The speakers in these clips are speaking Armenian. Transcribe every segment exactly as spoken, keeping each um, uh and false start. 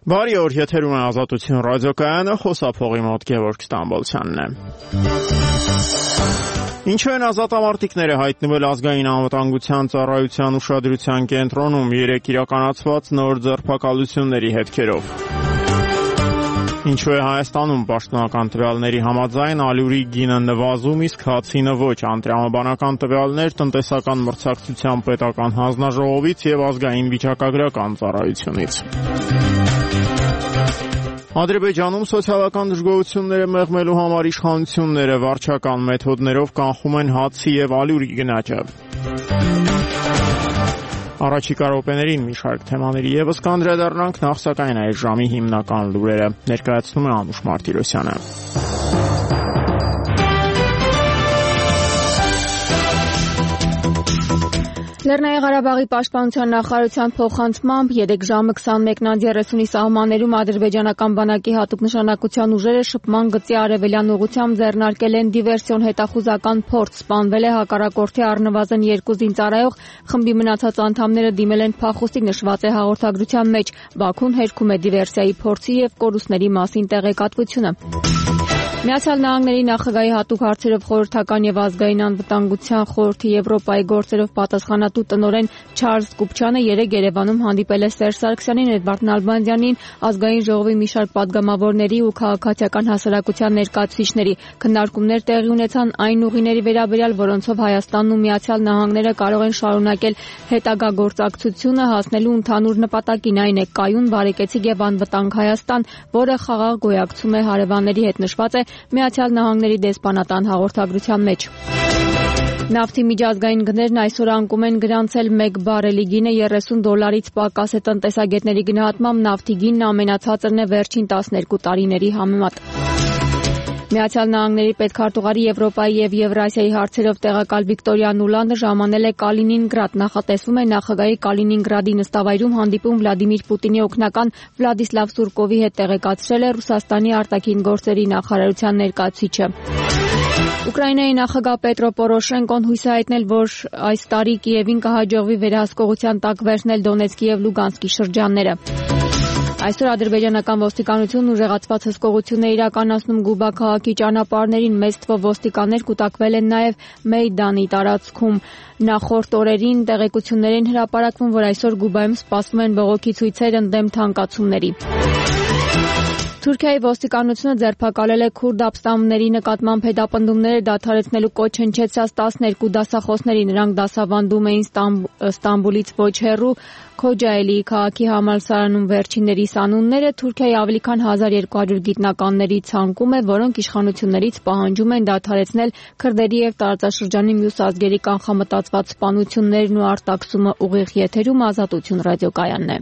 Բարի օր, եթերում է Ազատություն ռադիոկայանը, խոսափողի մոտ Գևորգ Ստամբոլցյանն է։ Ինչու են ազատամարտիկները հայտնվել ազգային անվտանգության ծառայության ուշադրության կենտրոնում երեք իրականացված նոր ձերբակալությունների հետքերով։ Ինչու է Հայաստանում պաշտոնական տվյալների համաձայն ալյուրի գինը նվազում, իսկ հացինը ոչ, անտրամաբանական տվյալներ տնտեսական մրցակցության պետական հանձնաժողովից եւ ազգային վիճակագրական ծառայությունից։ Ադրբեջանում սոցիալական դժգոհությունները մեղմելու համար իշխանությունները վարչական մեթոդներով կանխում են հացի եւ ալյուրի գնաճը։ Առաջիկա րոպեներին մի շարք թեմաների եւս կանդրադառնանք, նախ սակայն այս ժամի հիմնական լուրերը ներկայացնում է Անուշ Մարտիրոսյանը։ Լեռնային Ղարաբաղի պաշտպանության նախարարության փոխանցմամբ երեք ժամը քսանմեկն երեսունի սահմաններում ադրբեջանական բանակի հատուկ նշանակության ուժերը շփման գծի արևելյան ուղղությամբ ձեռնարկել են դիվերսիոն հետախուզական փորձ, սպանվել է հակառակորդի առնվազն երկու զինծառայող, խմբի մնացած անդամները դիմել են փախուստի, նշված է հաղորդագրության մեջ։ Բաքուն հերքում է դիվերսիայի փորձի եւ կորուստների մասին տեղեկատվությունը։ Միացյալ Նահանգների նախագահի հատուկ հարցերով խորհրդական եւ ազգային անվտանգության խորհրդի Եվրոպայի գործերով պատասխանատու տնօրեն Չարլզ Կուպչյանը երեկ Երևանում հանդիպել է Սերժ Սարգսյանին, Էդվարդ Նալբանդյանին, ազգային ժողովի մի շարք պատգամավորների ու քաղաքացիական հասարակության ներկայացուցիչների։ Քննարկումներ տեղի ունեցան այն ուղիների վերաբերյալ, որոնցով Հայաստանն ու Միացյալ Նահանգները կարող են շարունակել հետագա գործակցությունը հասնելու ընդհանուր նպատակին, այն է կայուն, բարեկեցիկ եւ անվտանգ Հայաստան, որը խաղաղ գոյակցում է հարևանների հետ, նշված է Միացյալ Նահանգների դեսպանատան հաղորդագրության մեջ։ Նավթի միջազգային գներն այսօր անկում են գրանցել մեկ բարելի գինը երեսուն դոլարից պակաս է տնտեսագետների գնահատմամբ նավթի գինն ամենացածրն է վերջին տասներկու տարիների համեմատ։ Միացյալ Նահանգների պետքարտուղարի Եվրոպայի եւ Եվրասիայի հարցերով տեղակալ Վիկտորիա Նուլանդը ժամանել է Կալինինգրադ։ Նախատեսվում է նախագահի Կալինինգրադի նստավայրում հանդիպում Վլադիմիր Պուտինի օգնական Վլադիսլավ Սուրկովի հետ, տեղեկացրել է Ռուսաստանի արտաքին գործերի նախարարության ներկայացուցիչը։ Ուկրաինայի նախագահ Պետրո Պորոշենկոն հույս է հայտնել, որ այս տարի Կիևին կհաջողվի վերահսկողության տակ վերցնել Դոնեցկի եւ Լուգանսկի շրջանները։ Այսօր ադրբեջանական ոստիկանությունն ուժեղացված հսկողություն է իրականացնում Գուբա քաղաքի ճանապարհներին, մեծ թվով ոստիկաններ կուտակվել են նաև Մեյդանի տարածքում։ Նախորդ օրերին տեղեկություններ են հրապարակվում, որ այսօր Գուբայում սպասվում են բողոքի ցույցեր ընդդեմ թանկացումների։ Թուրքիայի ոստիկանությունը ձերբակալել է քուրդ ապստամբների նկատմամբ հետապնդումները դադարեցնելու կոչ հնչեցրած տասներկու դասախոսների։ Նրանք դասավանդում էին Ստամբուլից ոչ հեռու Քոջայելի քաղաքի համալսարանում։ Վերջիններիս անունները Թուրքիայի ավելի քան հազար երկու հարյուր գիտնականների ցանկում է, որոնք իշխանություններից պահանջում են դադարեցնել քրդերի եւ տարածաշրջանի մյուս ազգերի կանխամտածված սպանություններն ու արտաքսումը։ Ուղիղ եթերում Ազատություն ռադիոկայանն է։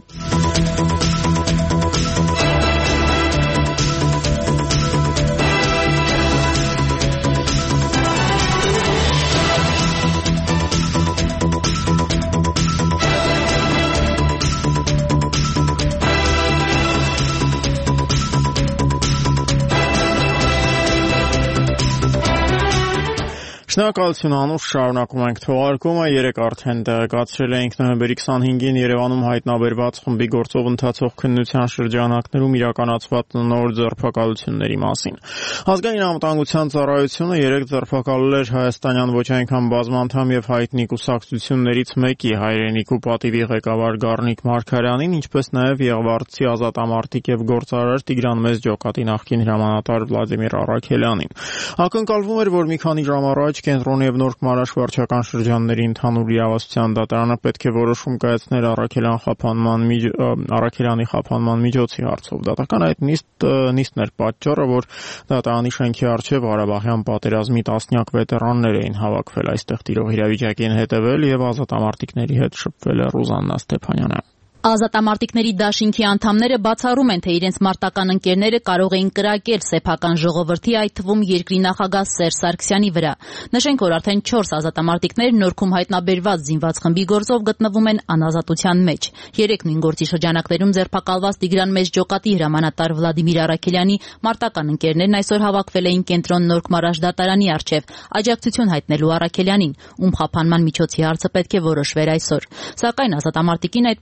Շնորհակալություն Անուշ, շարունակում ենք թողարկումը։ Երեք արդեն տեղեկացրել էինք նոյեմբերի քսանհինգին Երևանում հայտնաբերված խմբի գործով ընթացող քննության շրջանակներում իրականացված նոր ձերբակալությունների մասին։ Ազգային անվտանգության ծառայությունը երեք ձերբակալել էր հայաստանյան ոչ այնքան բազմանդամ եւ հայտնի կուսակցություններից մեկի, Հայրենիք ու պատիվի ղեկավար Գառնիկ Մարգարյանին, ինչպես նաեւ Եղվարդցի ազատամարտիկ եւ գործարար Տիգրան Մեծջոկատի նախկին հրամանատար Վլադիմիր Առաքելյանին։ Ակնկալվում էր, որ մի քանի ժամ առաջ Կենտրոնի եւ Նոր Քմարաշ վարչական շրջանների ընդհանուր իրավասության դատարանը պետք է որոշում կայացներ Առաքելյան խափանման Առաքելյանի խափանման միջոցի հարցով։ Դատական այդ նիստ նիստն էր պատճառը, որ դատարանի շենքի առջև Ղարաբաղյան պատերազմի տասնյակ վետերաններ էին հավաքվել այստեղ տիրող իրավիճակին հետևել եւ ազատամարտիկների հետ շփվել է Ռուզաննա Ստեփանյանը։ Ազատամարտիկների դաշինքի անդամները բացառում են, թե իրենց մարտական ընկերները կարող էին կրակել սեփական ժողովրդի, այդ թվում երկրի նախագահ Սերժ Սարգսյանի վրա։ Նշենք, որ արդեն չորս ազատամարտիկներ Նորքում հայտնաբերված զինված խմբի գործով գտնվում են անազատության մեջ։ Երեք նույն գործի շրջանակներում ձերբակալված Տիգրան Մեծջոկատի հրամանատար Վլադիմիր Առաքելյանի մարտական ընկերներն այսօր հավաքվել էին Կենտրոն Նոր Քմարաշ դատարանի առջև աջակցություն հայտնելու Առաքելյանին, ում խափանման միջոցի հարցը պետք է որոշվեր այսօր։ Սակայն ազատամարտիկին այդպես էլ դատարան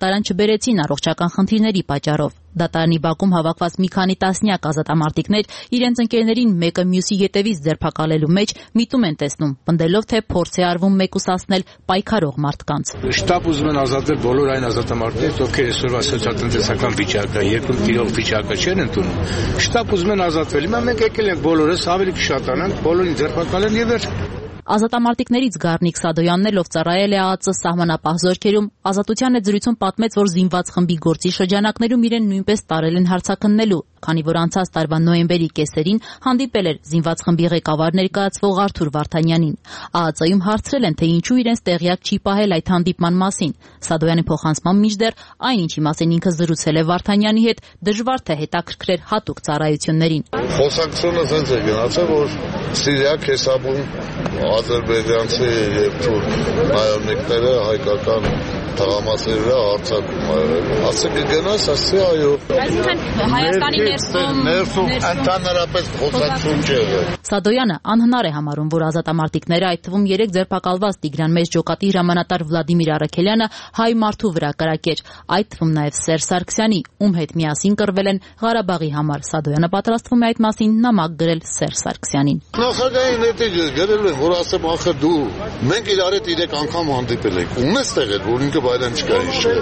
դատարան չբերեցին առողջական խնդիրների պատճառով։ Դատարանի բակում հավաքված մի քանի տասնյակ ազատամարտիկներ իրենց ընկերներին մեկը մյուսի ետևից ձերբակալելու մեջ միտում են տեսնում, պնդելով, թե փորձ է արվում մեկուսացնել պայքարող մարդկանց։ Շտապ ուզում են ազատել բոլոր այն ազատամարտիկները, ովքեր այսօրվա սոցիալ-տնտեսական վիճակը, երկրում տիրող վիճակը չեն ընդունում։ Շտապ ուզում են ազատվել։ Հիմա մենք եկել ենք բոլորս ավելի կշատանանք, բոլորին ձերբակալեն եւ վերջ։ Ազատամարտիկներից Գառնիկ Սադոյանն էլ, ով ծառայել է ԱԱԾ սահմանապահ զորքերում, Ազատության զրույցում պատմեց, որ զինված խմբի գործի շրջանակներում իրեն նույնպես տարել են հարցաքննելու, քանի որ անցած տարվա նոյեմբերի կեսերին հանդիպել էր զինված խմբի ղեկավար ներկայացվող Արթուր Վարդանյանին։ ԱԱԾ-ում հարցրել են, թե ինչու իրենց տեղյակ չի պահել այդ հանդիպման մասին։ Սադոյանի փոխանցմամբ մինչդեռ այն, ինչի մասին ինքը զրուցել է Վարդանյանի հետ, դժվար թե հետաքրքրեր հատուկ ծառայություններին։ Խոսակցությունը ցենց է գնացել, որ Սիրիա քեսաբուն ադրբեջանցի եւ թուրք նայողները հայկական թղամասերի վրա հարձակում արել։ Ասեք գնաս, ասի այո։ Այսինքն Հայաստանի ներսում ներսում ընդհանրապես խոսակցություն չէ։ Սադոյանը անհնար է համարում, որ ազատամարտիկները, այդ թվում երեք ձերբակալված Տիգրան Մեծ ջոկատի հրամանատար Վլադիմիր Արաքելյանը հայ մարդու վրա կրակեր, այդ թվում նաև Սերժ Սարգսյանի, ում հետ միասին կռվել են Ղարաբաղի համար։ Սադոյանը պատրաստվում է այդ մասին նամակ գրել Սերժ Սարգսյանին։ Նախագահային հետ գրել են, որ ասեմ, ախր դու մենք իրար հետ երեք անգամ հանդիպել ենք։ Ում ես տեղել, որ ինքը բայրան չկա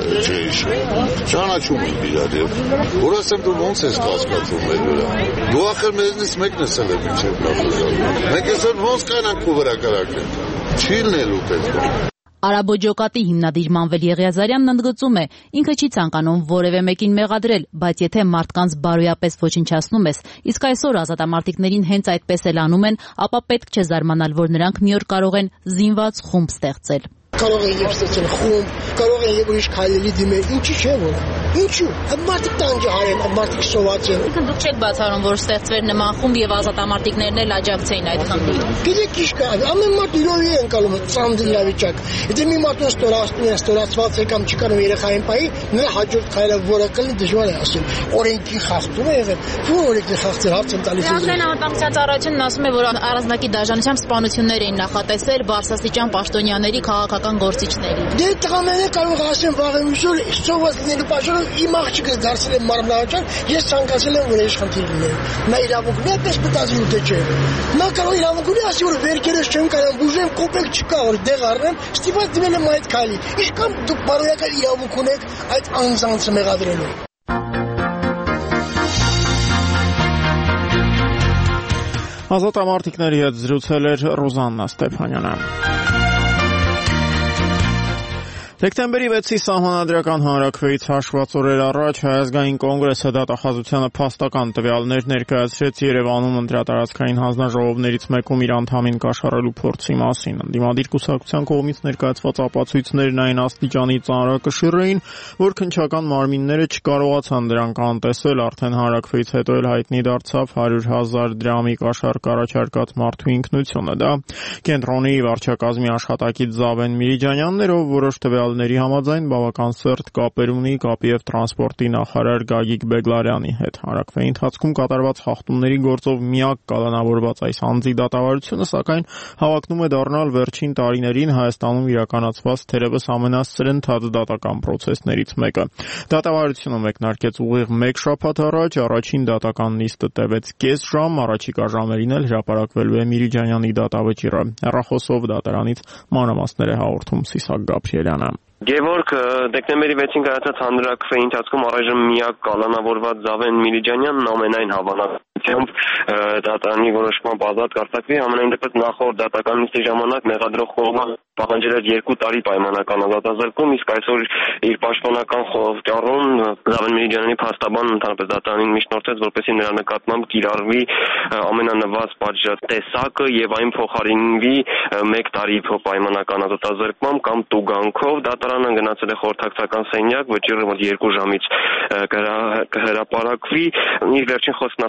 չէ։ Ճանաչում ենք իրար եւ որ ասեմ դու ոնց ես կասկածում մեր վրա։ Դու ախր մեզնից մեկն ես ել մինչեւ նախագահ։ Մենք այսօր ոնց կանանք քո վրա կրակել։ Չի լինելու պետք։ Արաբո ջոկատի հիմնադիր Մանվել Եղիազարյանն ընդգծում է, ինքը չի ցանկանում որևէ մեկին մեղադրել, բայց եթե մարդկանց բարոյապես ոչնչացնում ես, իսկ այսօր ազատամարտիկներին հենց այդպես էլ անում են, ապա պետք չէ զարմանալ, որ նրանք մի օր կարող են զինված խումբ ստեղծել։ Կարող են եւ ստեղծել խումբ, կարող են եւ ուրիշ քայլերի դիմել, ինչի՞ չէ որ։ Ինչու՞։ Մարդիկ տանջահար են, մարդիկ սոված են։ Ինքն դուք չեք բացառում, որ ստեղծվեր նման խումբ եւ ազատամարտիկներն էլ աջակցեին այդ խմբին։ Գիտեք ինչ կա, ամեն մարդ իրոյի են կալում ծանդրիավիճակ։ Եթե մի մարդուն ստորացնում են, ստորացված է կամ չի կարող երեխային պայի, նրա հաջորդ քայլը որը կլինի դժվար է ասել։ Օրենքի խախտում է եղել, ո՞ր օրենքի խախտել հարց են տալիս։ Միացյալ Նահանգների ծառայությունն ասում է, որ առանձնակի դաշնությամբ սպանություններ էին նախատեսել բարձրաստիճան պաշտոնյաների քաղաքական գործիչների։ Դե տղաները կարող ասեն վաղը միշտ սոված լինելու պատճառով իմ աղջիկը դարձել է մարմնավորական, ես ցանկացել եմ որ այս խնդիրը լինի։ Նա իրավունքն է, պես մտածի ու թե չէ։ Նա կարող իրավունք ունի ասի որ վերքերս չեմ կարող բուժեմ, կոպեկ չկա որ դեղ առնեմ, ստիպված դիմել եմ այդ քայլի։ Իսկ կամ դուք բարոյական իրավունք ունեք այդ անձանցը մեղադրելու։ Ազատամարտիկների հետ զրուցել էր Ռոզաննա Ստեփանյանը։ Դեկտեմբերի վեցի սահմանադրական հանրաքվեից հաշված օրեր առաջ Հայ ազգային կոնգրեսը դատախազությանը փաստական տվյալներ ներկայացրեց Երևանում ընտրատարածքային հանձնաժողովներից մեկում իր անդամին կաշառելու փորձի մասին։ Ընդդիմադիր կուսակցության կողմից ներկայացված ապացույցներն այն աստիճանի ծանրակշիռ էին, որ քննչական մարմինները չկարողացան դրանք անտեսել, արդեն հանրաքվեից հետո էլ հայտնի դարձավ հարյուր հազար դրամի կաշառք առաջարկած մարդու ինքնությունը։ Դա կենտրոնի վարչակազմի աշխատակից Զավեն Միրիջանյանն էր, ով որոշ տվյալ ների համաձայն բավական սերտ կապեր ունի կապի եւ տրանսպորտի նախարար Գագիկ Բեգլարյանի հետ։ Հանրաքվեի ընթացքում կատարված խախտումների գործով միակ կալանավորված այս անձի դատավարությունը, սակայն հավակնում է դառնալ վերջին տարիներին Հայաստանում իրականացված թերևս ամենասրընթաց դատական պրոցեսներից մեկը։ Դատավարությունը մեկնարկեց ուղիղ մեկ շաբաթ առաջ, առաջին դատական նիստը տևեց կես ժամ, առաջիկա ժամերին էլ հրապարակվելու է Միրիջանյանի դատավճիռը։ Հեռախոսով դատարանից մանրամասներ է հաղորդում Սիսակ Գաբրիելյանը։ Գևորգ, դեկտեմբերի վեցին կայացած հանրաքվեի ընթացքում առայժմ միակ կալանավորված Զավեն Միրիջանյանն ամենայն հավանականությամբ դատարանի որոշմամբ ազատ կարձակվի, ամենայն դեպս նախորդ դատական նիստի ժամանակ մեղադրող կողմը պահանջել էր երկու տարի պայմանական ազատազրկում, իսկ այսօր իր պաշտպանական խորհրդարում Զավեն Միրիջանյանի փաստաբանն ընդհանրապես դատարանին միջնորդեց, որպեսզի նրա նկատմամբ կիրառվի ամենանվազ պատժատեսակը եւ այն փոխարինվի մեկ տարի պայմանական ազատազրկմամբ կամ տուգանքով։ Դատարանը գնացել է խորհրդակցական սենյակ, վճիռը մոտ երկու ժամից կհրապարակվի։ Իր վերջին խոսքն ասաց նաև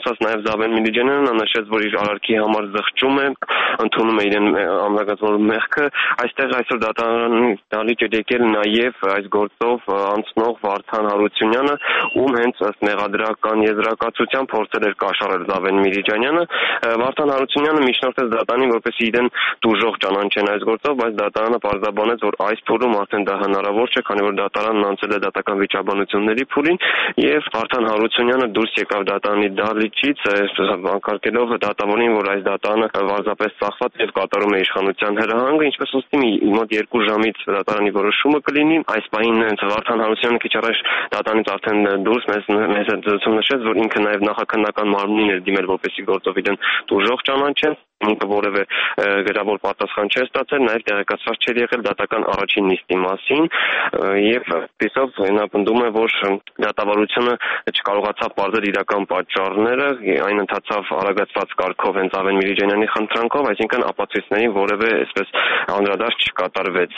Զավեն Միլիջանյանը նշեց, որ իր արարքի համար զղջում է, ընդունում է իրեն ամրագրված մեղքը։ Այստեղ այսօր դատարանի դալիճ է եկել նաև այս գործով անցնող Վարդան Հարությունյանը, ում հենց ըստ մեղադրական եզրակացության փորձել էր կաշառել Զավեն Միլիջանյանը։ Վարդան Հարությունյանը միջնորդեց դատարանին, որպեսզի իրեն տուժող ճանաչեն այս գործով, բայց դատարանը պարզաբանեց, որ այս փուլում արդեն դա հնարավոր չէ, քանի որ դատարանն անցել է դատական վիճաբանությունների փուլին, եւ Վարդան Հարությունյանը դուրս եկավ դատարանի դահլիճից, անկարգելով դատավորին, որ այս դատարանը պարզապես ծախված եւ կատարում է իշխանության հրահանգը, ինչպես ուստի մոտ երկու ժամից դատարանի որոշումը կլինի։ Այս պահին Վարդան Հարությունյանը քիչ առաջ դատարանից արդեն դուրս մեզ մեզ դրություն նշեց, որ ինքը նաեւ նախաքննական մարմնին էր դիմել, որպեսզի գործով իրեն տուժող ճանաչեն, ինքը որևէ գրավոր պատասխան չէր ստացել, նաեւ տեղեկացված չէր եղել դատական առաջին նիստի մասին եւ այսով հնապնդում է, որ դատավարությունը չկարողացավ պարզել իրական պատճառները, այն ընթացավ արագացված կարգով հենց Զավեն Միլիջանյանի խնդրանքով, այսինքն ապացույցների որևէ այսպես անդրադարձ չկատարվեց։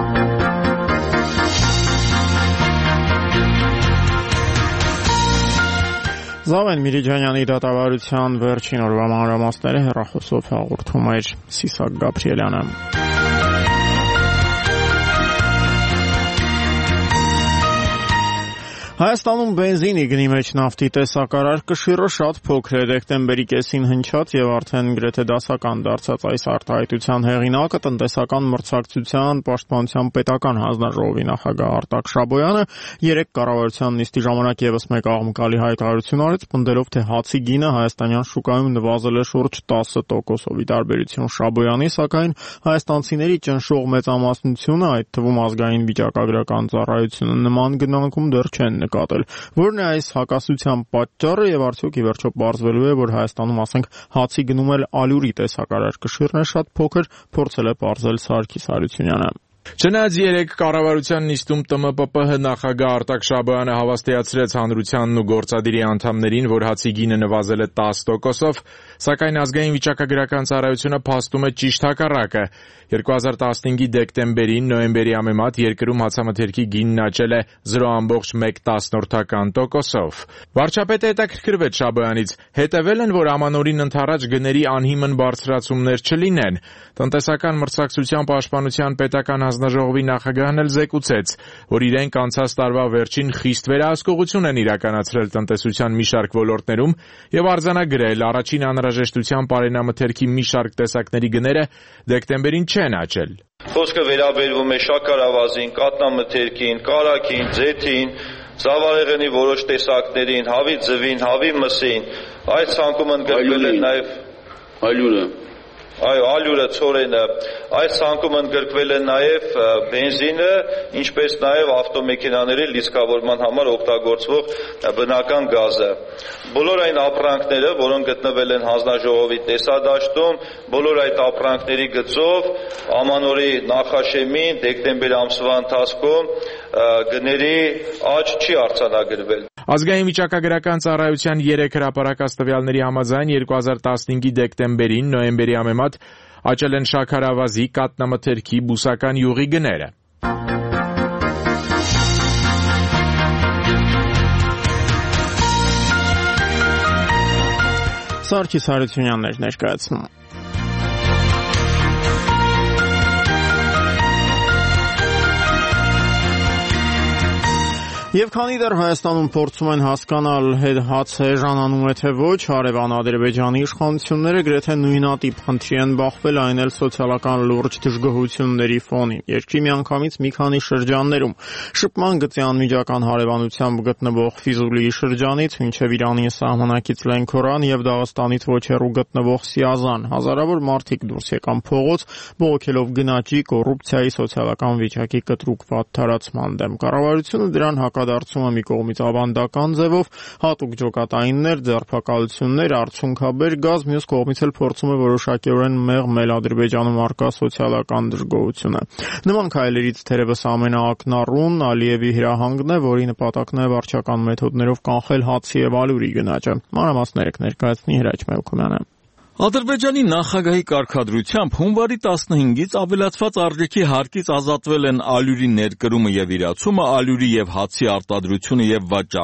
Զավեն Միլիջանյանի դատավարության վերջին օրվա մանրամասները հեռախոսով հաղորդում էր Սիսակ Գաբրիելյանը։ Հայաստանում բենզինի գնի մեջ նավթի տեսակարար կշիռը շատ փոքր է, դեկտեմբերի կեսին հնչած եւ արդեն գրեթե դասական դարձած այս արտահայտության հեղինակը տնտեսական մրցակցության պաշտպանության պետական հանձնաժողովի նախագահ Արտակ Շաբոյանը երեք կառավարության նիստի ժամանակ եւս մեկ աղմկալի հայտարարություն արեց, պնդելով, թե հացի գինը հայաստանյան շուկայում նվազել է շուրջ տասը տոկոսով։ Ի տարբերություն Շաբոյանի, սակայն հայաստանցիների ճնշող մեծամասնությունը, այդ թվում ազգային վիճակագրական ծառայությունը, նման գնանկում դեռ չեն նկատել։ Որն է այս հակասության պատճառը եւ արդյոք ի վերջո պարզվելու է, որ Հայաստանում, ասենք, հացի գնում էլ ալյուրի տեսակարար կշիռն է շատ փոքր, փորձել է պարզել Սարգիս Հարությունյանը։ Չնայած երեք կառավարության նիստում Տ M P P H նախագահ Արտակ Շաբոյանը հավաստիացրեց հանրությանն ու գործադիրի անդամներին, որ հացի գինը նվազել է տասը տոկոսով, սակայն ազգային վիճակագրական ծառայությունը փաստում է ճիշտ հակառակը։ երկու հազար տասնհինգի դեկտեմբերին նոյեմբերի համեմատ երկրում հացամթերքի գինն աճել է զրո կόμμα մեկ տոկոսով։ Վարչապետը հետաքրքրվեց Շաբոյանից, հետևել են, որ ամանորին ընդառաջ գների անհիմն բարձրացումներ չլինեն։ Տնտեսական մրցակցության պաշտպանության պետական հանձնաժողովի նախագահն էլ զեկուցեց, որ իրենք անցած տարվա վերջին խիստ վերահսկողություն են իրականացրել տնտեսության մի շարք ոլորտներում եւ արձանագրել առաջին անհրաժեշտության պարենամթերքի մի շարք տեսակների գները դեկտեմբերին չեն աճել։ Խոսքը վերաբերվում է շաքարավազին, կատնամթերքին, կարագին, ձեթին, ծավալեղենի որոշ տեսակներին, հավի ձվին, հավի մսին։ Այդ ցանկում ընդգրկվել են նաեւ ալյուրը Այո, ալյուրը, ցորենը, այս ցանկում ընդգրկվել է նաև բենզինը, ինչպես նաև ավտոմեքենաների լիցքավորման համար օգտագործվող բնական գազը։ Բոլոր այն ապրանքները, որոնք գտնվել են հանձնաժողովի տեսադաշտում, բոլոր այդ ապրանքների գծով ամանորի նախաշեմին դեկտեմբեր ամսվա ընթացքում գների աճ չի արձանագրվել։ Ազգային վիճակագրական ծառայության երեք հրապարակած տվյալների համաձայն երկու հազար տասնհինգի դեկտեմբերին նոյեմբերի համեմատ աճել են շաքարավազի, կատնամթերքի, բուսական յուղի գները։ Սարգիս Հարությունյանն էր ներկայացնում։ Եվ քանի դեռ Հայաստանում փորձում են հասկանալ հաց էժանանում է թե ոչ, հարևան Ադրբեջանի իշխանությունները գրեթե նույնատիպ խնդրի են բախվել, այն էլ սոցիալական լուրջ դժգոհությունների ֆոնին։ Երկրի միանգամից մի քանի շրջաններում շփման գծի անմիջական հարևանությամբ գտնվող Ֆիզուլիի շրջանից մինչև Իրանի սահմանակից Լենքորան եւ Դաղստանից ոչ հեռու գտնվող Սիազան հազարավոր մարդիկ դուրս եկան փողոց, բողոքելով գնաճի, կոռուպցիայի, սոցիալական վիճակի կտրուկ վատթարացման դեմ։ Կառավարությունը դրան հակադարձում է մի կողմից ավանդական ձևով, հատուկ ջոկատայիններ, ձերբակալություններ, արդյունքաբեր գազ, մյուս կողմից էլ փորձում է որոշակիորեն մեղմել Ադրբեջանում առկա սոցիալական դժգոհությունը։ Նման քայլերից թերևս ամենաակնառուն Ալիևի հրահանգն է, որի նպատակն է վարչական մեթոդներով կանխել հացի եւ ալյուրի գնաճը։ Մանրամասները կներկայացնի Հրաչ Մելքումյանը։ Ադրբեջանի նախագահի կարգադրությամբ հունվարի տասնհինգից ավելացված արժեքի հարկից ազատվել են ալյուրի ներկրումը եւ իրացումը, ալյուրի եւ հացի արտադրությունը եւ վաճառքը։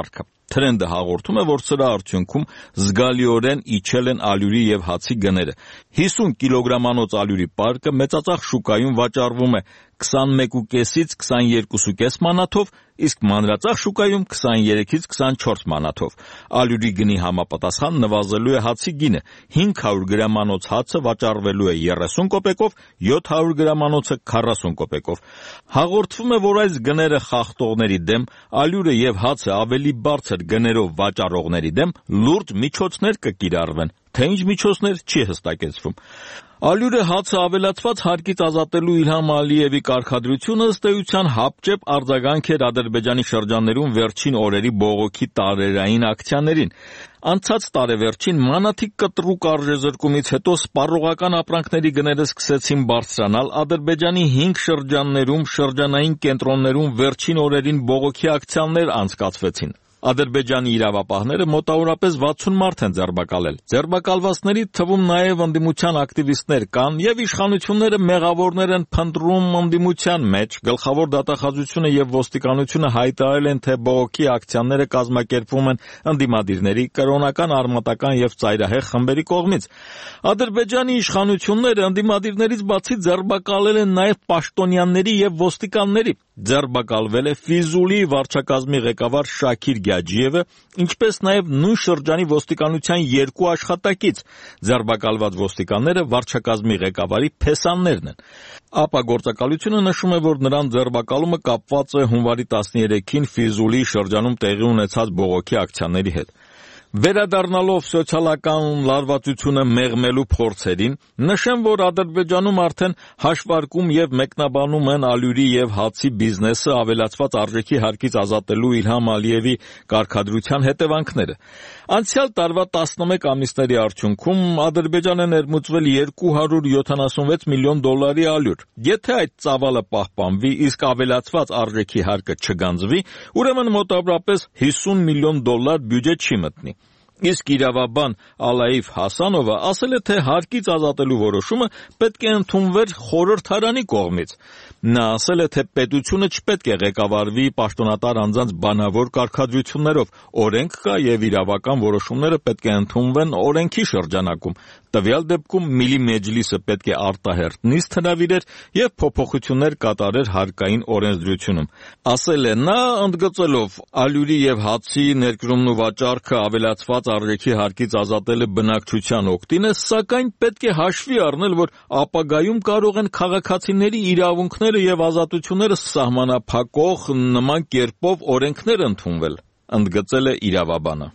Թրենդը հաղորդում է, որ սրա արդյունքում զգալիորեն իջել են ալյուրի եւ հացի գները։ հիսուն կիլոգրամանոց ալյուրի պարկը մեծածախ շուկայում վաճառվում է քսանմեկուկեսից քսաներկուսուկես մանաթով, իսկ մանրածախ շուկայում քսաներեքից քսանչորս մանաթով։ Ալյուրի գնի համապատասխան նվազելու է հացի գինը, հինգ հարյուր գրամանոց հացը վաճառվելու է երեսուն կոպեկով, յոթ հարյուր գրամանոցը քառասուն կոպեկով։ Հաղորդվում է, որ այս գները խախտողների դեմ, ալյուրը եւ հացը ավելի բարձր գներով վաճառողների դեմ լուրջ միջոցներ կկիրառվեն, թե ինչ միջոցներ չի հստակեցվում։ Ալյուրը հացը ավելացված հարկից ազատելու Իլհամ Ալիևի կարգադրությունը ըստ էության հապճեպ արձագանք էր Ադրբեջանի շրջաններում վերջին օրերի բողոքի տարերային ակցիաներին։ Անցած տարեվերջին մանաթիկ կտրուկ արժեզրկումից հետո սպառողական ապրանքների գները սկսեցին բարձրանալ, Ադրբեջանի հինգ շրջաններում շրջանային կենտրոններում վերջին օրերին բողոքի ակցիաներ անցկացվեցին։ Ադրբեջանի իրավապահները մոտավորապես վաթսուն մարդ են ձերբակալել։ Ձերբակալվածների թվում նաև ընդդիմության ակտիվիստներ կան եւ իշխանությունները մեղավորներ են փնտրում ընդդիմության մեջ։ Գլխավոր դատախազությունը եւ ոստիկանությունը հայտարարել են, թե բողոքի ակցիաները կազմակերպվում են ընդդիմադիրների, կրոնական, արմատական եւ ծայրահեղ խմբերի կողմից։ Ադրբեջանի իշխանությունները ընդդիմադիրներից բացի ձերբակալել են նաև պաշտոնյաների եւ ոստիկանների։ Ձերբակալվել է Ֆիզուլի վարչակազմի ղեկավար Շաքիր Գաջիևը, ինչպես նաև նույն շրջանի ոստիկանության երկու աշխատակից։ Ձերբակալված ոստիկանները վարչակազմի ղեկավարի փեսաններն են։ ԱՊԱ գործակալությունը նշում է, որ նրան ձերբակալումը կապված է հունվարի տասներեքին Ֆիզուլի շրջանում տեղի ունեցած բողոքի ակցիաների հետ։ Վերադառնալով սոցիալական լարվածությունը մեղմելու փորձերին, նշեմ, որ Ադրբեջանում արդեն հաշվարկում եւ մեկնաբանում են ալյուրի եւ հացի բիզնեսը ավելացված արժեքի հարկից ազատելու Իլհամ Ալիևի կարգադրության հետևանքները։ Անցյալ տարվա տասնմեկ ամիսների արդյունքում Ադրբեջանը ներմուծվել երկու հարյուր յոթանասունվեց միլիոն դոլարի ալյուր։ Եթե այդ ծավալը պահպանվի, իսկ ավելացված արժեքի հարկը չգանձվի, ուրեմն մոտավորապես հիսուն միլիոն դոլար բյուջե չի մտնի։ Իսկ իրավաբան Ալաիվ Հասանովը ասել է, թե հարկից ազատելու որոշումը պետք է ընդունվեր խորհրդարանի կողմից։ Նա ասել է, թե պետությունը չպետք է ղեկավարվի պաշտոնատար անձանց բանավոր կարգադրություններով, օրենք կա եւ իրավական որոշումները պետք է ընդունվեն օրենքի շրջանակում։ Տվյալ դեպքում Միլի Մեջլիսը պետք է արտահերթ նիստ հրավիրեր եւ փոփոխություններ կատարեր հարկային օրենսդրությունում։ Ասել է նա, ընդգծելով ալյուրի եւ հացի ներկրումն ու վաճառքը ավելացված արժեքի հարկից ազատելը բնակչության օգտին է, սակայն պետք է հաշվի առնել, որ ապագայում կարող են քաղաքացիների իրավունքները եւ ազատությունները սահմանափակող նման կերպով օրենքներ ընդունվել, ընդգծել է իրավաբանը։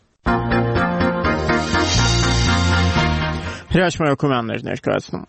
Հրաշք մայոքոմաններ ներկայացնում։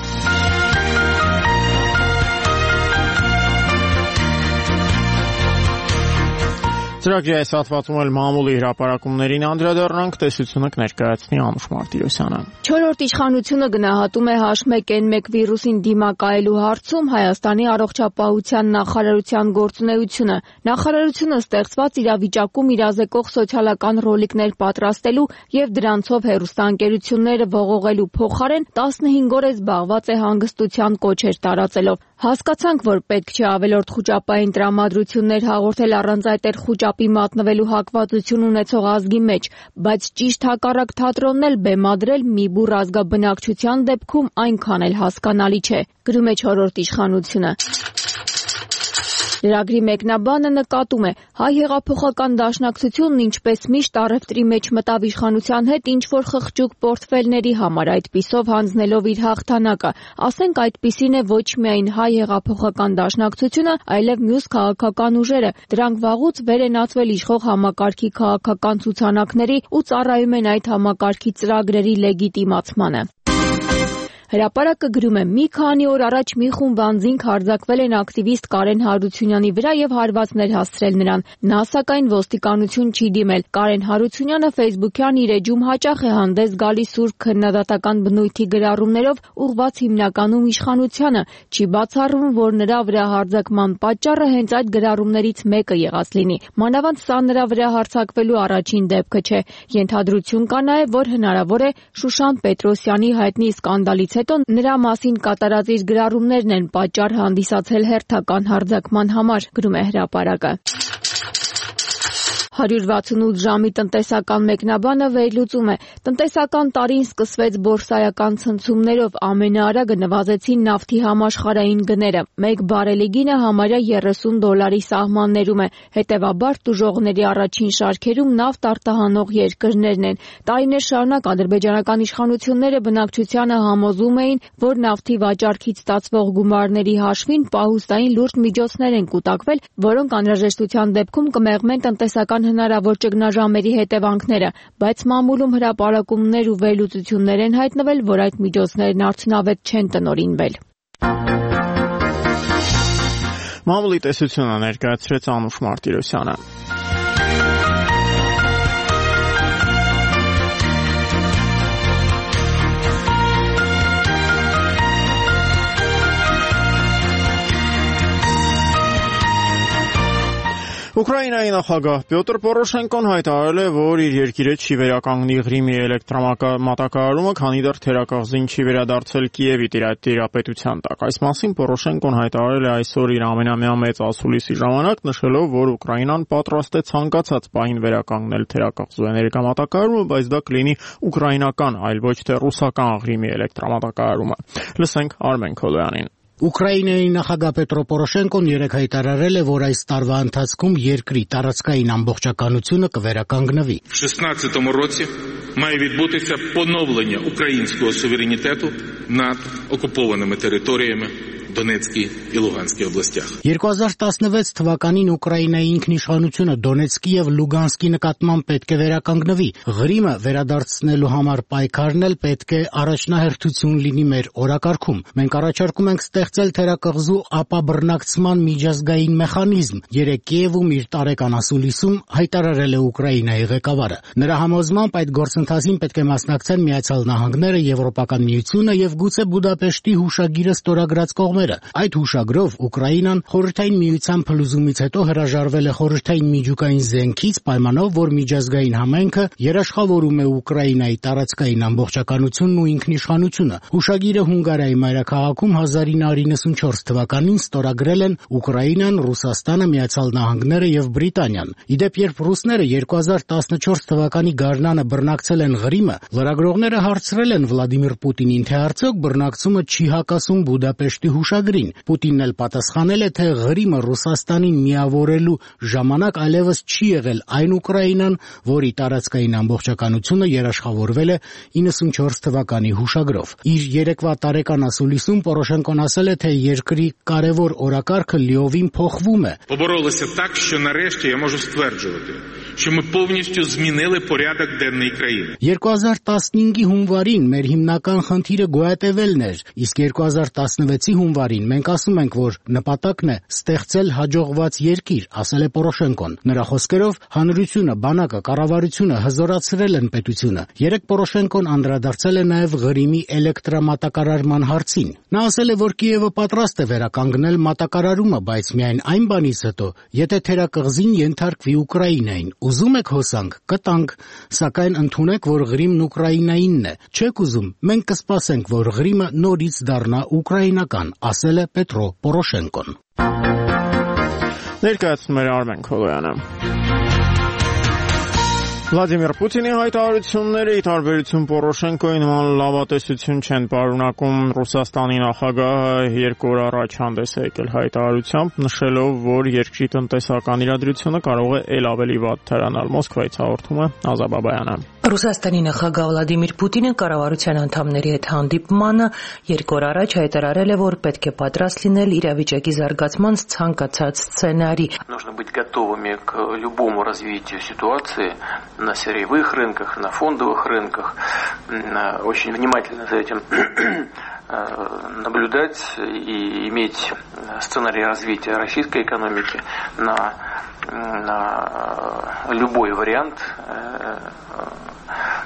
Ծրագրի այս հատվածում էլ մամուլի հրապարակումներին անդրադառնանք, տեսությունը կներկայացնի Անուշ Մարտիրոսյանը։ Չորրորդ իշխանությունը գնահատում է H one N one վիրուսին դիմակայելու հարցում Հայաստանի առողջապահության նախարարության գործունեությունը։ Նախարարությունը ստեղծված իրավիճակում իրազեկող սոցիալական ռոլիկներ պատրաստելու եւ դրանցով հեռուստաընկերությունները ողողելու փոխարեն տասնհինգ օր է զբաղված է հանգստության կոչեր տարածելով։ Հասկացանք, որ պետք չէ ավելորդ խուճապային տրամադրություններ հաղորդել առանց այդ խուճապի մատնվելու հակվածություն ունեցող ազգի մեջ, բայց ճիշտ հակառակ թատրոնն էլ բեմադրել մի բուռ ազգաբնակչության դեպքում այնքան էլ հասկանալի չէ, գրում է չորրորդ իշխանությունը։ Լրագրի մեկնաբանը նկատում է, հայ հեղափոխական դաշնակցությունն ինչպես միշտ առևտրի մեջ մտավ իշխանության հետ ինչ-որ խղճուկ պորտֆելների համար, այդպիսով հանձնելով իր հաղթանակը։ Ասենք այդպիսին է ոչ միայն հայ հեղափոխական դաշնակցությունը, այլև մյուս քաղաքական ուժերը։ Դրանք վաղուց վեր են ածվել իշխող համակարգի քաղաքական ցուցանակների ու ծառայում են այդ համակարգի ծրագրերի լեգիտիմացմանը։ Հրապարակը գրում է, մի քանի օր առաջ մի խումբ անձինք հարձակվել են ակտիվիստ Կարեն Հարությունյանի վրա եւ հարվածներ հասցրել նրան։ Նա սակայն ոստիկանություն չի դիմել։ Կարեն Հարությունյանը Facebook-յան իր էջում հաճախ է հանդես գալիս սուր քննադատական բնույթի գրառումներով, ուղղված հիմնականում իշխանությանը։ Չի բացառվում, որ նրա վրա հարձակման պատճառը հենց այդ գրառումներից մեկը եղած լինի։ Մանավանդ սա նրա վրա հարձակվելու առաջին դեպքը չէ։ Ենթադրություն կա նաեւ, որ հնարավոր է Շուշան Պետրոսյանի հայտնի սկանդալից հետո նրա մասին կատարած իր գրառումներն են պատճառ հանդիսացել հերթական հարձակման համար, գրում է հրապարակը։ հարյուր վաթսունութ ժամի տնտեսական մեկնաբանը վերլուծում է. տնտեսական տարին սկսվեց բորսայական ցնցումներով, ամենաարագը նվազեցին նավթի համաշխարհային գները, մեկ բարելի գինը համարյա երեսուն դոլարի սահմաններում է, հետևաբար տուժողների առաջին շարքերում նավթ արտահանող երկրներն են։ Տարիներ շարունակ ադրբեջանական իշխանությունները բնակչությանը համոզում էին, որ նավթի վաճառքից ստացվող գումարների հաշվին պահուստային լուրջ միջոցներ են կուտակվել, որոնք անհրաժեշտության դեպքում կմեղմեն տնտեսական հնարավոր ճգնաժամերի հետևանքները, բայց մամուլում հրապարակումներ ու վերլուծություններ են հայտնվել, որ այդ միջոցներն արդյունավետ չեն տնօրինվել։ Մամուլի տեսությունը ներկայացրեց Անուշ Մարտիրոսյանը։ Ուկրաինայի նախագահ Պյոտր Պորոշենկոն հայտարարել է, որ իր երկիրը չի վերականգնի Ղրիմի էլեկտրամատակարարումը, քանի դեռ թերակղզին չի վերադարձել Կիևի տիրապետության տակ։ Այս մասին Պորոշենկոն հայտարարել է այսօր իր ամենամյա մեծ ասուլիսի ժամանակ, նշելով, որ Ուկրաինան պատրաստ է ցանկացած պահին վերականգնել թերակղզու էներգամատակարարումը, բայց դա կլինի ուկրաինական, այլ ոչ թե ռուսական Ղրիմի էլեկտրամատակարարումը։ Լսենք Արմեն Քոլոյանին։ Ուկրաինայի նախագահ Պետրո Պորոշենկոն երեկ հայտարարել է, որ այս տարվա ընթացքում երկրի տարածքային ամբողջականությունը կվերականգնվի։ В шістнадцятому році має відбутися поновлення українського суверенітету над окупованими територіями Դոնեցկի և Լուգանսկի областях։ երկու հազար տասնվեց թվականին Ուկրաինայի ինքնիշխանությունը Դոնեցկի և Լուգանսկի նկատմամբ պետք է վերականգնվի։ Ղրիմը վերադարձնելու համար պայքարն էլ պետք է առաջնահերթություն լինի մեր օրակարգում։ Մենք առաջարկում ենք ստեղծել թերակղզու ապաբռնակցման միջազգային մեխանիզմ, երեկ Կիևում իր տարեկան ասուլիսում հայտարարել է Ուկրաինայի ղեկավարը։ Նրա համոզմամբ այդ գործընթացին պետք է մասնակցեն Միացյալ Նահանգները, Եվրոպական միությունը և գուցե Բուդապեշտի հուշագիրը ստորագրած կողմերը։ Այդ հուշագրով Ուկրաինան Խորհրդային միության փլուզումից հետո հրաժարվել է խորհրդային միջուկային զենքից, պայմանով, որ միջազգային համայնքը երաշխավորում է Ուկրաինայի տարածքային ամբողջականությունն ու ինքնիշխանությունը։ Հուշագիրը Հունգարիայի մայրաքաղաքում հազար ինը հարյուր իննսունչորս թվականին ստորագրել են Ուկրաինան, Ռուսաստանը, Միացյալ Նահանգները և Բրիտանիան։ Իդեպ, երբ ռուսները երկու հազար տասնչորս թվականի գարնանը բռնակցել են Ղրիմը, լրագրողները հարցրել են Վլադիմիր Պուտինին, թե արդյոք բռնակցումը չի հակասում Բուդապեշտի հուշագրին։ Պուտինն էլ պատասխանել է, թե Ղրիմը Ռուսաստանին միավորելու ժամանակ այլևս չի եղել այն Ուկրաինան, որի տարածքային ամբողջականությունը երաշխավորվել է իննսունչորս թվականի հուշագրով։ Իր երեկվա տարեկան ասուլիսում Պորոշենկոն ասել է, թե երկրի կարևոր օրակարգը լիովին փոխվում է։ Поборолися так, що нарешті я можу стверджувати, що ми повністю змінили порядок денний країни։ երկու հազար տասնհինգի հունվարին մեր հիմնական խնդիրը գոյատևելն էր, իսկ երկու հազար տասնվեցի հունվարին մենք ասում ենք, որ նպատակն է ստեղծել հաջողված երկիր, ասել է Պորոշենկոն։ Նրա խոսքերով հանրությունը, բանակը, կառավարությունը հզորացրել են պետությունը։ Երեկ Պորոշենկոն անդրադարձել է նաև Ղրիմի էլեկտրամատակարարման հարցին։ Նա ասել է, որ Կիևը պատրաստ է վերականգնել մատակարարումը, բայց միայն այն բանից հետո, եթե թերակղզին ենթարկվի Ուկրաինային։ Ուզում եք հոսանք, կտանք, սակայն ընդունեք, որ Ղրիմն Ուկրաինայինն է։ Չեք ուզում, մենք կսպասենք, որ Ղրիմը նորից դառնա ուկրաինական, ասել է Պետրո Պորոշենկոն։ Ներկայացնում էր Արմեն Քոլոյանը։ Վլադիմիր Պուտինի հայտարարությունները ի տարբերություն Պորոշենկոյի նման լավատեսություն չեն պարունակում։ Ռուսաստանի նախագահը երկու օր առաջ հանդես է եկել հայտարարությամբ, նշելով, որ երկրի տնտեսական իրադրությունը կարող է ել ավելի վատ թարանալ։ Մոսկվայից հաղորդում է Ազա Բաբայանը։ Ռուսաստանի նախագահ Վլադիմիր Պուտինը կառավարության անդամների հետ հանդիպմանը երկու օր առաջ հայտարարել է, որ պետք է պատրաստ լինել իրավիճակի զարգացման ցանկացած սցենարի։ Нужно быть готовыми к любому развитию ситуации на сырьевых рынках, на фондовых рынках. Очень внимательно за этим наблюдать и иметь сценарий развития российской экономики на, на любой вариант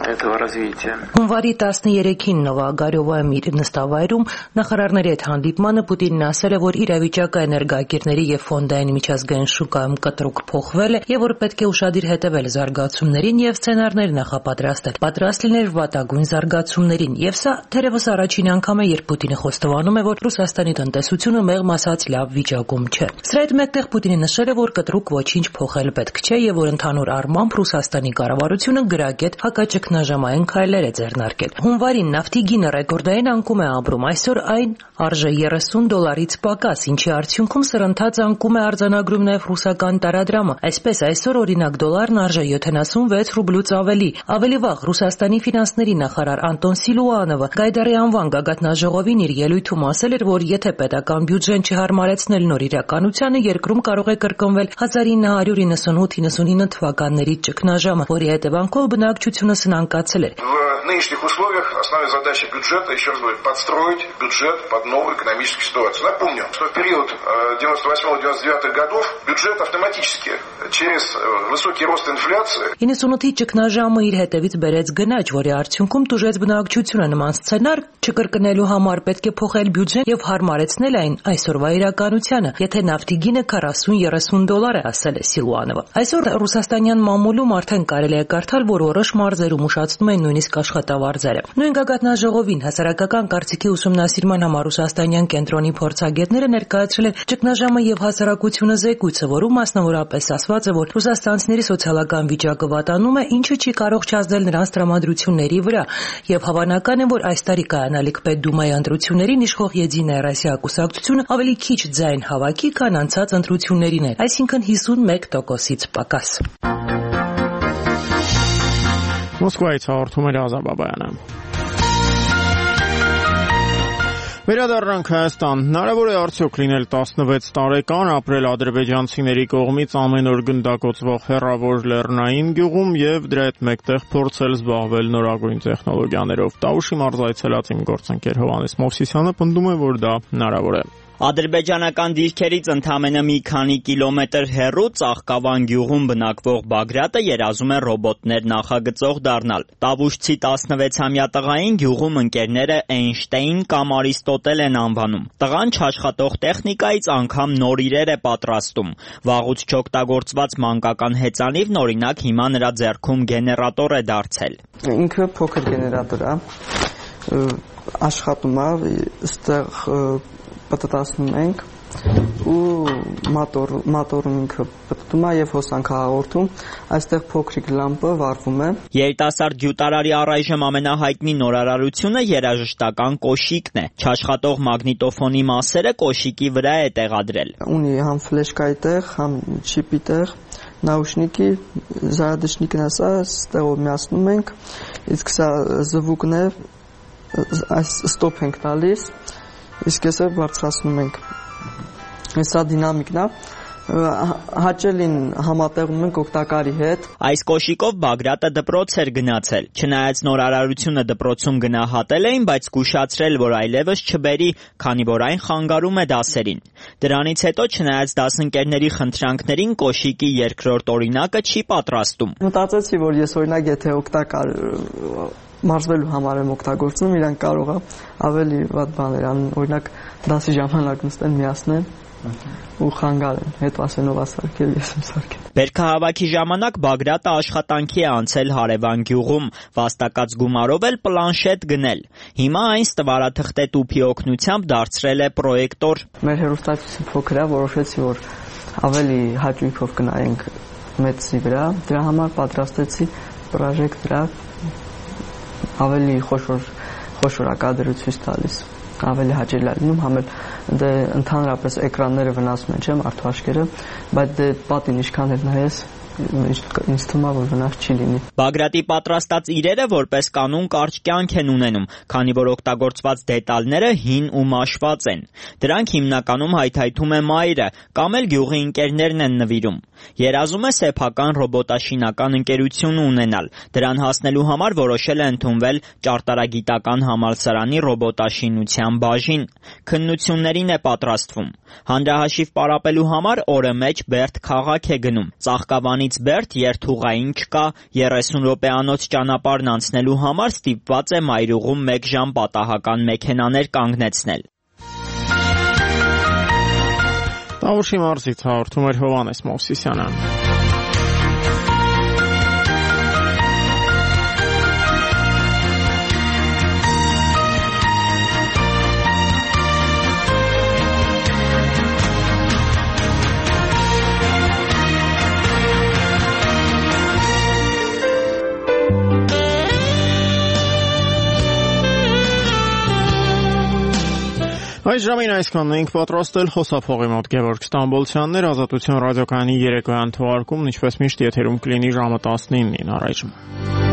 этого развития. Հունվարի տասներեքին Նովագարյովայում իր նստավայրում նախարարների հետ հանդիպմանը Պուտինն ասել է, որ իրավիճակը էներգակիրների եւ ֆոնդային միջազգային շուկայում կտրուկ փոխվել է եւ որ պետք է ուշադիր հետեւել զարգացումներին եւ սցենարներ նախապատրաստել, պատրաստ լինել վատագույն զարգացումներին եւ սա թերևս առաջին անգամ է, երբ Պուտինը խոստովանում է, որ Ռուսաստանի տնտեսությունը մեղմ ասած լավ վիճակում չէ։ Սրա հետ մեկտեղ Պուտինը նշել է, որ կտրուկ ոչինչ փոխել պետք չէ եւ որ ընդհանուր առմամբ Ռուսաստանի կառավարությունը գրագետ հակաճգնաժամային քայլեր է ձեռնարկել։ Հունվարին նավթի գինը ռեկորդային անկում է ապրում, այսօր այն արժե երեսուն դոլարից պակաս, ինչի արդյունքում սրընթաց անկում է արձանագրում նաեւ ռուսական տարադրամը։ Այսպես այսօր օրինակ դոլարն արժե յոթանասունվեց ռուբլուց ավելի։ Ավելի վաղ Ռուսաստանի ֆինանսների նախարար Անտոն Սիլուանովը Գայդարի անվան գագաթնաժողովին իր ելույթում ասել էր, որ եթե պետական բյուջեն չհարմարեցնել нոր իրականությանը, երկրում կարող է կրկնվել հազար ինը հարյուր իննսունութ իննսունինը թվականների ճգնաժամը, որի հետևանքով բնակչությունը սնանկացել էր։ В нынешних условиях основная задача бюджета, еще раз говорю, подстроить бюджет под новую экономическую ситуацию. Напомню, что в период девяносто восьмого девяносто девятых годов бюджет автоматически через высокий рост инфляции իննսունութի ճգնաժամը իր հետևից բերեց գնաճ, որի արդյունքում տուժեց բնակչությունը նման սցենար չկրկնելու համար պետք է փոխել բյուջեն եւ հարմարեցնել այն այսօրվա իրականությանը, եթե նավթի գինը քառասուն երեսուն դոլար է, ասել է Սիլուանովը։ Այսօր ռուսաստանյան մամուլում արդեն կարելի է կարդալ, որ որոշ մարզերում ուշացնում են նույնիսկ աշխատավարձերը։ Նույն գագաթնաժողովին հասարակական կարծիքի ուսումնասիրման համար ռուսաստանյան կենտրոնի փորձագետները ներկայացրել են ճգնաժամը եւ հասարակությունը զեկույցը, որում մասնավորապես ասված է, որ ռուսաստանցիների սոցիալական վիճակը վատանում է, ինչը չի կարող չազդել նրանց տրամադրությունների վրա, եւ հավանական է, որ այս տարի կայանալիք Պետդումայի ընտրություններին իշխող Եդինայա Ռոսիա կուսակցությունը ավելի քիչ ձայն հավաքի, քան անցած ընտրություններին էր, այսինքն հիսունմեկ տոկոսից պակաս։ Մոսկվայից հաղորդում էր Ազա Բաբայանը։ Վերադառնանք Հայաստան։ Հնարավոր է արդյոք լինել տասնվեց տարեկան, ապրել ադրբեջանցիների կողմից ամեն օր գնդակոծվող հեռավոր լեռնային գյուղում եւ դրա հետ մեկտեղ փորձել զբաղվել նորագույն տեխնոլոգիաներով։ Տավուշի մարզ այցելած իմ գործընկեր Հովհաննես Մովսիսյանը պնդում է, որ դա հնարավոր է։ Ադրբեջանական դիրքերից ընդամենը մի քանի կիլոմետր հեռու Ծաղկավան գյուղում բնակվող Բագրատը երազում է ռոբոտներ նախագծող դառնալ։ Տավուշցի տասնվեցամյա տղային գյուղում ընկերները Էյնշտեյն կամ Արիստոտել են անվանում։ Տղան չաշխատող տեխնիկայից անգամ նոր իրեր է պատրաստում։ Վաղուց չօգտագործված մանկական հեծանիվն օրինակ հիմա նրա ձեռքում գեներատոր է դարձել։ Ինքը փոքր գեներատոր է, աշխատում է, այստեղ պատտասնում ենք ու մոտոր մոտորում ինքը պատտում է եւ հոսանք հաղորդում, այստեղ փոքրիկ լամպը վառվում է։ Երիտասարդ գյուտարարի առայժմ ամենահայտնի նորարարությունը երաժշտական կոշիկն է։ Չաշխատող մագնիտոֆոնի մասերը կոշիկի վրա է տեղադրել։ Ունի համ ֆլեշկայի տեղ, համ չիպի տեղ, նաուշնիկի, զարադաշնիկն ասա, ստեղով միացնում ենք, իսկ սա զվուկն է, այս ստոփ ենք տալիս, իսկ այսը բարձրացնում ենք։ Սա դինամիկն է, հաճելին համատեղում ենք օգտակարի հետ։ Այս կոշիկով Բագրատը դպրոց էր գնացել։ Չնայած նորարարությունը դպրոցում գնահատել էին, բայց զգուշացրել, որ այլևս չբերի, քանի որ այն խանգարում է դասերին։ Դրանից հետո, չնայած դասընկերների խնդրանքներին, կոշիկի երկրորդ օրինակը չի պատրաստում։ Մտածեցի, որ ես օրինակ եթե օգտակար մարզվելու համար եմ օգտագործում, իրանք կարող է ավելի վատ բաներ անեն, օրինակ դասի ժամանակ նստեն միացնեն ու խանգարեն, հետո ասեն ով ասարկել, ես եմ սարքել։ Բերքահավաքի ժամանակ Բագրատը աշխատանքի է անցել Հարևան գյուղում, վաստակած գումարով էլ պլանշետ գնել։ Հիմա այն ստվարաթղթե տուփի օգնությամբ դարձրել է պրոյեկտոր։ Մեր հեռուստացույցը փոքր է, որոշեցի, որ ավելի հաճույքով կնայենք մեծի վրա, դրա համար պատրաստեցի պրոժեկտոր, ավելի խոշոր խոշորակադրություն ցույց տալիս, ավելի հաճելի լինում, համել դե ընդհանրապես էկրանները վնասում են, չէ՞, մարդու աչքերը, բայց դե պատին ինչքան էլ նայես, ինձ թվում է, որ վնաս չի լինի։ Բագրատի պատրաստած իրերը որպես կանոն կարճ կյանք են ունենում, քանի որ օգտագործված դետալները հին ու մաշված են։ Դրանք հիմնականում հայթայթում է մայրը կամ էլ գյուղի ընկերներն են նվիրում։ Երազում է սեփական ռոբոտաշինական ընկերություն ունենալ։ Դրան հասնելու համար որոշել է ընդունվել Ճարտարագիտական համալսարանի ռոբոտաշինության բաժին։ Քննություններին է պատրաստվում։ Հանրահաշիվ պարապելու համար օրը մեջ Բերդ քաղաք է գնում։ Ծաղկավանի Երևանից Բերդ երթուղային չկա, երեսուն րոպեանոց ճանապարհն անցնելու համար ստիպված է մայրուղում մեկ ժամ պատահական մեքենաներ կանգնեցնել։ Տավուշի մարզից հաղորդում էր Հովհաննես Մովսիսյանը։ Այս ժամին այսքանն էինք պատրաստել, խոսափողի մոտ Գևորգ Ստամբոլցյաններ, Ազատություն ռադիոկայանի երեկոյան թողարկումն ինչպես միշտ եթերում կլինի ժամը տասնինին առայժմ։